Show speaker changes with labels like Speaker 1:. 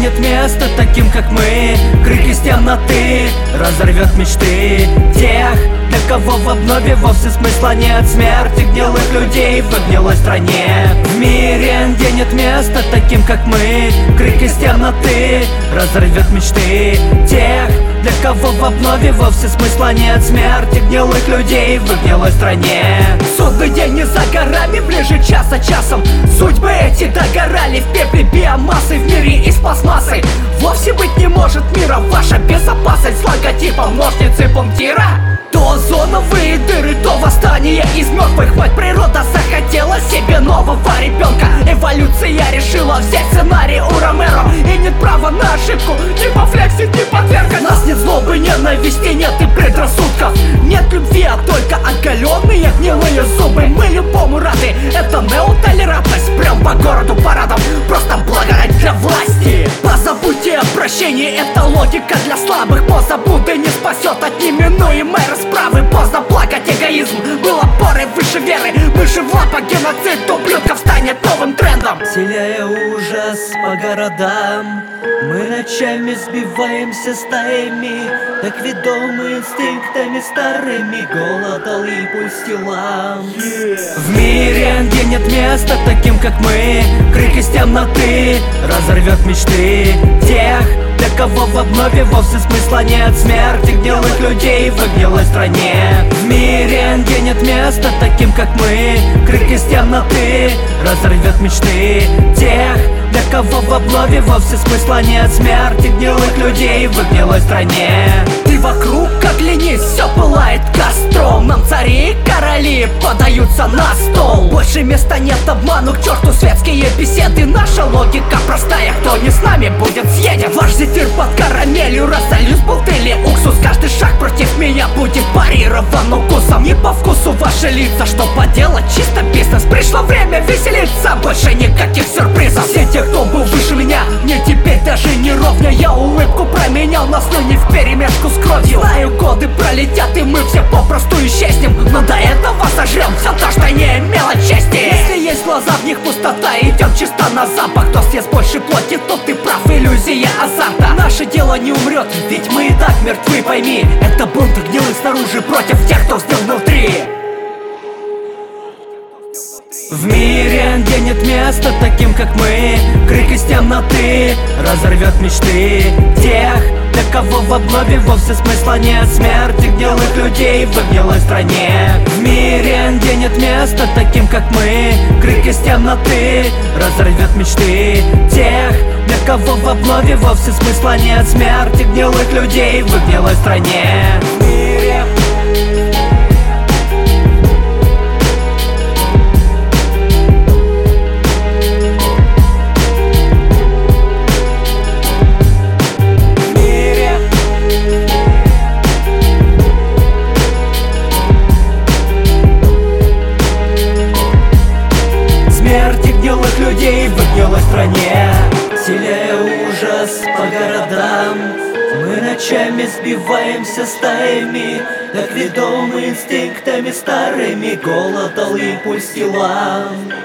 Speaker 1: нет места таким, как мы. Крик из темноты разорвет мечты тех, для кого в обнове вовсе смысла нет. Смерти гнилых людей в гнилой стране. В мире, где нет места таким, как мы. Крик из темноты разорвет мечты тех, для кого в обнове вовсе смысла нет. Смерти гнилых людей в гнилой стране. Судный день не за горами, ближе час за часом. Судьбы эти догорали в пепле биомассы. В мире из пластмассы вовсе быть не может мира. Ваша безопасность с логотипом ножницы пунктира. То озоновые дыры, то восстание из мертвых. Мать природа захотела себе нового ребенка. Эволюция решила взять сценарий у Ромеро. И нет права на ошибку, ни пофлексить, ни подвергать. Нас нет злобы, ненависти, нет и предрассудков. Нет любви, а только оголенные гнилые зубы. Мы любому рады, это неотолерантность. Прям по городу парадом, просто благодать для власти. Позабудьте о прощении, это логика для слабых. Позабуды не спасет от неминуемой расправы. Поздно плакать, эгоизм был опорой выше веры. Выше в лапах геноцид ублюдков станет новым трендом. Вселяя ужас по городам, мы ночами сбиваемся стаями, так ведомы инстинктами старыми. Голод дал импульс телам. В мире, где нет места таким, как мы. Крик из темноты разорвет мечты тех, для кого в обнове вовсе смысла нет. Смерти гнилых людей в гнилой стране. В мире, где нет места таким, как мы. Крик из темноты разорвет мечты тех, для кого в обнове вовсе смысла нет. Смерти гнилых людей в гнилой стране. Ты вокруг как ленись, все пылает костром. Нам цари и короли подаются на стол. Больше места нет обману, к черту светские беседы. Наша логика простая, кто не с нами будет съеден. Ваш зефир под карамелью разолью с бутыли уксус. Каждый шаг против меня будет парирован укусом. Не по вкусу ваши лица, что поделать, чисто бизнес. Пришло время веселиться, больше никаких сюрпризов. Все те, кто был выше меня, мне теперь даже не ровня. Я улыбку променял на слюни вперемешку с кровью. Знаю, годы пролетят и мы все попросту исчезнем, но до этого сожрем все то, что не имело чести. Если есть глаза, в них пустота, идем чисто на запах. Кто съест больше плоти, тот ты прав, иллюзия азарта. Наше дело не умрет, ведь мы и так мертвы, пойми. Это бунт гнилых снаружи против тех, кто сдел внутри. В мире, где нет места таким, как мы. Крик из темноты разорвет мечты тех, для кого в обнове вовсе смысла нет. Смерти гнилых людей в гнилой стране. В мире, где нет места таким, как мы. Крик из темноты разорвет мечты тех, для кого в обнове вовсе смысла нет. Смерти гнилых людей в гнилой стране. В мире. Смерти гнилых людей в гнилой стране. Вселяя ужас по городам, мы ночами сбиваемся стаями, так ведомы инстинктами старыми. Голод дал импульс телам.